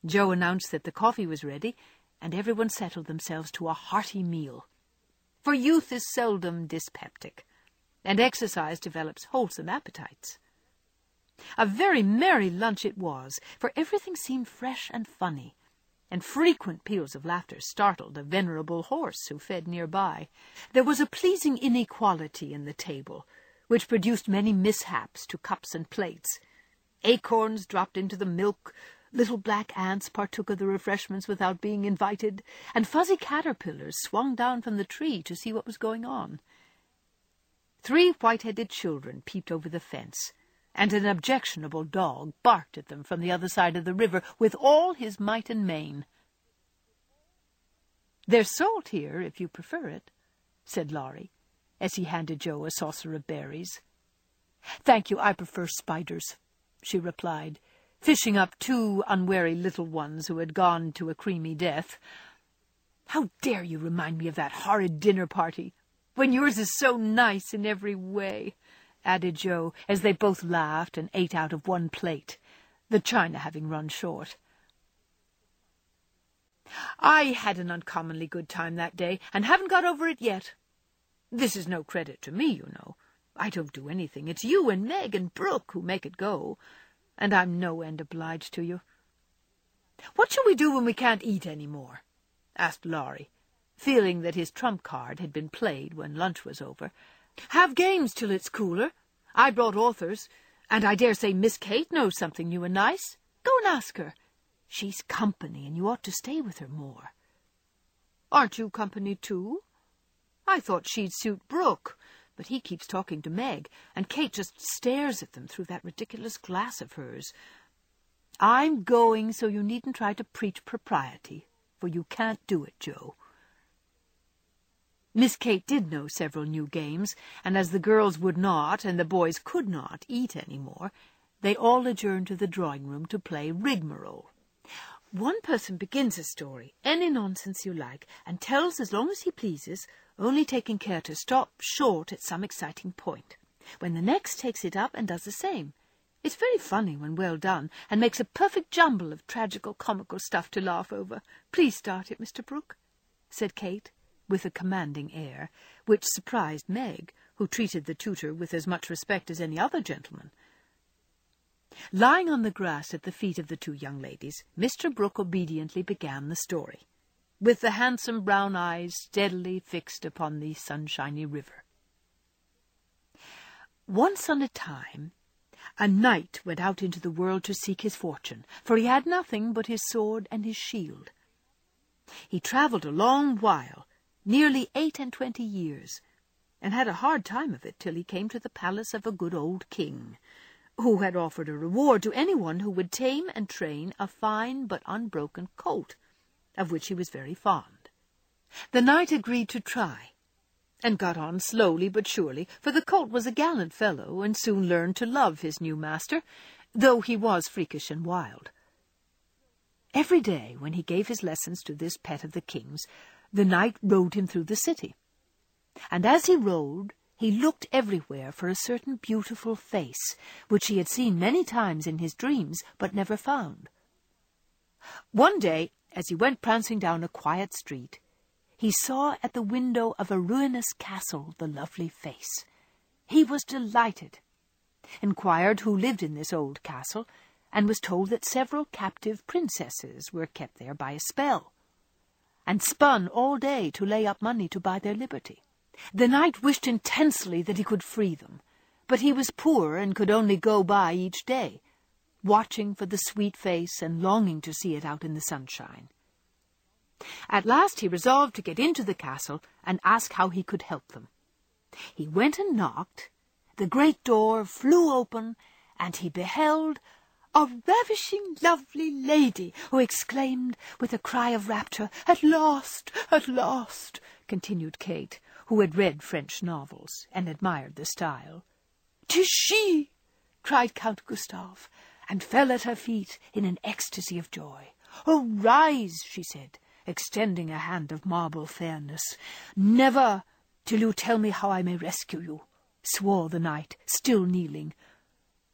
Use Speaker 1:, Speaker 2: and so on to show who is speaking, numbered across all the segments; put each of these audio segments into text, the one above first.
Speaker 1: Joe announced that the coffee was ready, and everyone settled themselves to a hearty meal. For youth is seldom dyspeptic, and exercise develops wholesome appetites. A very merry lunch it was, for everything seemed fresh and funny, and frequent peals of laughter startled a venerable horse who fed nearby. There was a pleasing inequality in the table, which produced many mishaps to cups and plates. Acorns dropped into the milk, little black ants partook of the refreshments without being invited, and fuzzy caterpillars swung down from the tree to see what was going on. 3 white-headed children peeped over the fence, and an objectionable dog barked at them from the other side of the river with all his might and main. "There's salt here, if you prefer it," said Laurie, as he handed Joe a saucer of berries. "Thank you, I prefer spiders," she replied, fishing up 2 unwary little ones who had gone to a creamy death. "How dare you remind me of that horrid dinner party, when yours is so nice in every way," added Joe, as they both laughed and ate out of one plate, the china having run short. "I had an uncommonly good time that day, and haven't got over it yet. This is no credit to me, you know. I don't do anything. It's you and Meg and Brooke who make it go, and I'm no end obliged to you." "What shall we do when we can't eat any more?" asked Laurie, feeling that his trump card had been played when lunch was over. "Have games till it's cooler. I brought authors, and I dare say Miss Kate knows something new and nice. Go and ask her. She's company, and you ought to stay with her more." "Aren't you company too? I thought she'd suit Brooke, but he keeps talking to Meg, and Kate just stares at them through that ridiculous glass of hers. I'm going, so you needn't try to preach propriety, for you can't do it, Joe." Miss Kate did know several new games, and as the girls would not, and the boys could not, eat any more, they all adjourned to the drawing-room to play rigmarole. One person begins a story, any nonsense you like, and tells as long as he pleases, only taking care to stop short at some exciting point, when the next takes it up and does the same. It's very funny when well done, and makes a perfect jumble of tragical-comical stuff to laugh over. "Please start it, Mr. Brooke," said Kate, with a commanding air, which surprised Meg, who treated the tutor with as much respect as any other gentleman. Lying on the grass at the feet of the 2 young ladies, Mr. Brooke obediently began the story, with the handsome brown eyes steadily fixed upon the sunshiny river. Once on a time, a knight went out into the world to seek his fortune, for he had nothing but his sword and his shield. He travelled a long while, nearly 28 years, and had a hard time of it till he came to the palace of a good old king, who had offered a reward to anyone who would tame and train a fine but unbroken colt, of which he was very fond. The knight agreed to try, and got on slowly but surely, for the colt was a gallant fellow, and soon learned to love his new master, though he was freakish and wild. Every day, when he gave his lessons to this pet of the king's, the knight rode him through the city, and as he rode, he looked everywhere for a certain beautiful face, which he had seen many times in his dreams, but never found. One day, as he went prancing down a quiet street, he saw at the window of a ruinous castle the lovely face. He was delighted, inquired who lived in this old castle, and was told that several captive princesses were kept there by a spell, and spun all day to lay up money to buy their liberty. The knight wished intensely that he could free them, but he was poor and could only go by each day, watching for the sweet face and longing to see it out in the sunshine. At last he resolved to get into the castle and ask how he could help them. He went and knocked, the great door flew open, and he beheld a ravishing, lovely lady, who exclaimed, with a cry of rapture, "At last, at last!" continued Kate, who had read French novels and admired the style. "'Tis she!" cried Count Gustav, and fell at her feet in an ecstasy of joy. "Oh, rise," she said, extending a hand of marble fairness.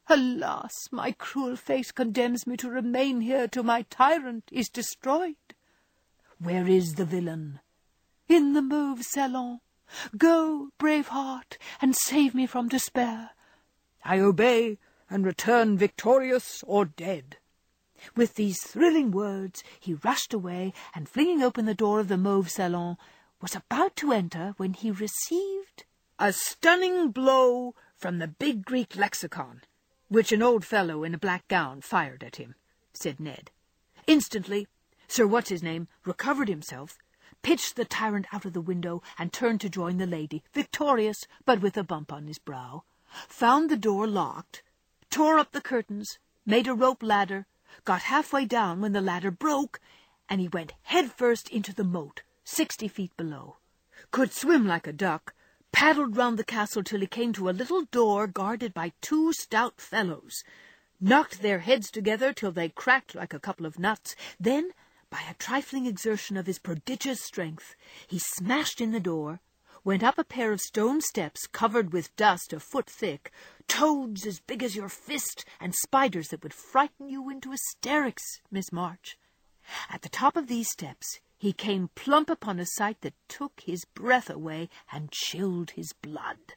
Speaker 1: Alas, my cruel fate condemns me to remain here till my tyrant is destroyed. Where is the villain? In the Mauve Salon. Go, brave heart, and save me from despair. I obey, and return victorious or dead. With these thrilling words he rushed away, and flinging open the door of the Mauve Salon, was about to enter when he received a stunning blow from the big Greek lexicon, which an old fellow in a black gown fired at him, said Ned. Instantly, Sir What's-his-name recovered himself, pitched the tyrant out of the window, and turned to join the lady, victorious, but with a bump on his brow, found the door locked, tore up the curtains, made a rope ladder, got halfway down when the ladder broke, and he went head-first into the moat, 60 feet below, could swim like a duck, paddled round the castle till he came to a little door guarded by 2 stout fellows, knocked their heads together till they cracked like a couple of nuts, then, by a trifling exertion of his prodigious strength, he smashed in the door, went up a pair of stone steps covered with dust a foot thick, toads as big as your fist, and spiders that would frighten you into hysterics, Miss March. At the top of these steps he came plump upon a sight that took his breath away and chilled his blood.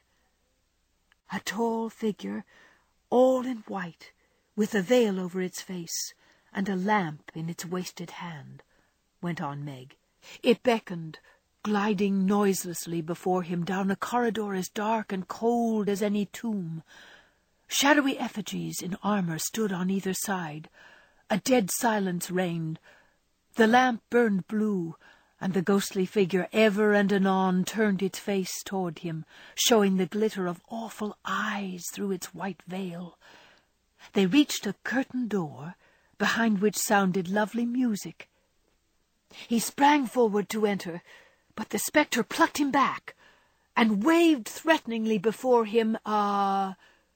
Speaker 1: A tall figure, all in white, with a veil over its face, and a lamp in its wasted hand, went on Meg. It beckoned, gliding noiselessly before him down a corridor as dark and cold as any tomb. Shadowy effigies in armour stood on either side. A dead silence reigned. The lamp burned blue, and the ghostly figure ever and anon turned its face toward him, showing the glitter of awful eyes through its white veil. They reached a curtained door, behind which sounded lovely music. He sprang forward to enter, but the spectre plucked him back, and waved threateningly before him a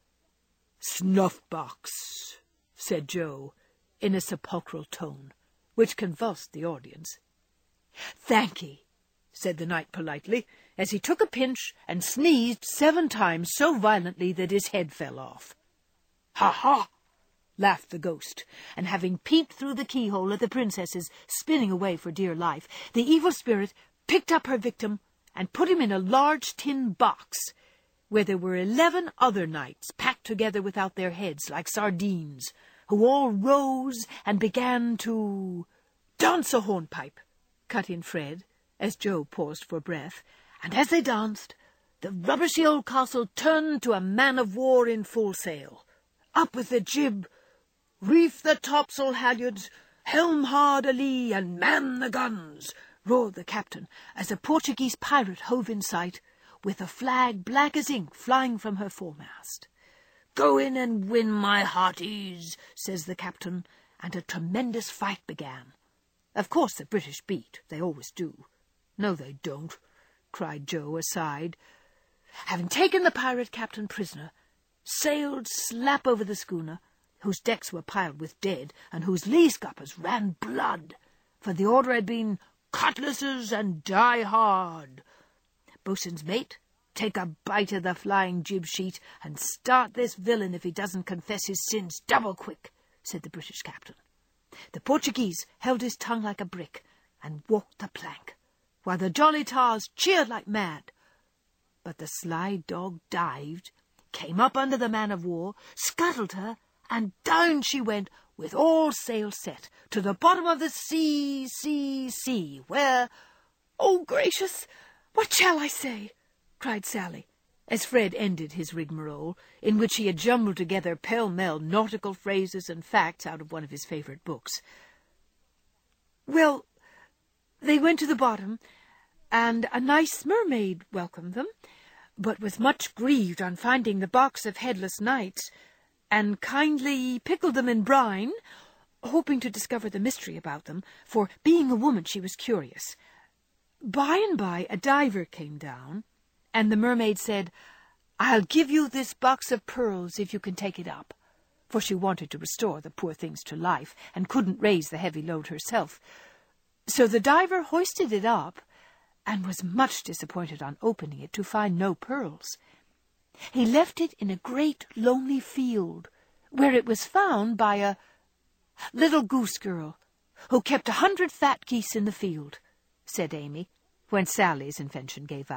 Speaker 1: snuff-box, said Joe, in a sepulchral tone, which convulsed the audience. Thank'ee, said the knight politely, as he took a pinch and sneezed 7 times so violently that his head fell off. Ha-ha! Laughed the ghost, and having peeped through the keyhole at the princesses spinning away for dear life, the evil spirit picked up her victim and put him in a large tin box, where there were 11 other knights packed together without their heads like sardines, who all rose and began to dance a hornpipe, cut in Fred, as Joe paused for breath, and as they danced, the rubbishy old castle turned to a man-of-war in full sail. Up with the jib, reef the topsail halyards, helm hard a-lee, and man the guns, roared the captain, as a Portuguese pirate hove in sight, with a flag black as ink flying from her foremast. Go in and win, my hearties, says the captain, and a tremendous fight began. Of course the British beat, they always do. No, they don't, cried Joe aside. Having taken the pirate captain prisoner, sailed slap over the schooner, whose decks were piled with dead, and whose lee scuppers ran blood, for the order had been cutlasses and die hard. Boatswain's mate, take a bite of the flying jib-sheet, and start this villain if he doesn't confess his sins double quick, said the British captain. The Portuguese held his tongue like a brick, and walked the plank, while the jolly tars cheered like mad. But the sly dog dived, came up under the man-of-war, scuttled her, and down she went, with all sail set, to the bottom of the sea, where— "Oh, gracious, what shall I say?" cried Sally, as Fred ended his rigmarole, in which he had jumbled together pell-mell nautical phrases and facts out of one of his favourite books. "Well, they went to the bottom, and a nice mermaid welcomed them, but was much grieved on finding the box of headless knights, and kindly pickled them in brine, hoping to discover the mystery about them, for, being a woman, she was curious. By and by a diver came down, and the mermaid said, 'I'll give you this box of pearls if you can take it up,' for she wanted to restore the poor things to life, and couldn't raise the heavy load herself. So the diver hoisted it up, and was much disappointed on opening it to find no pearls. He left it in a great lonely field, where it was found by a little goose girl who kept 100 fat geese in the field, said Amy, when Sally's invention gave out.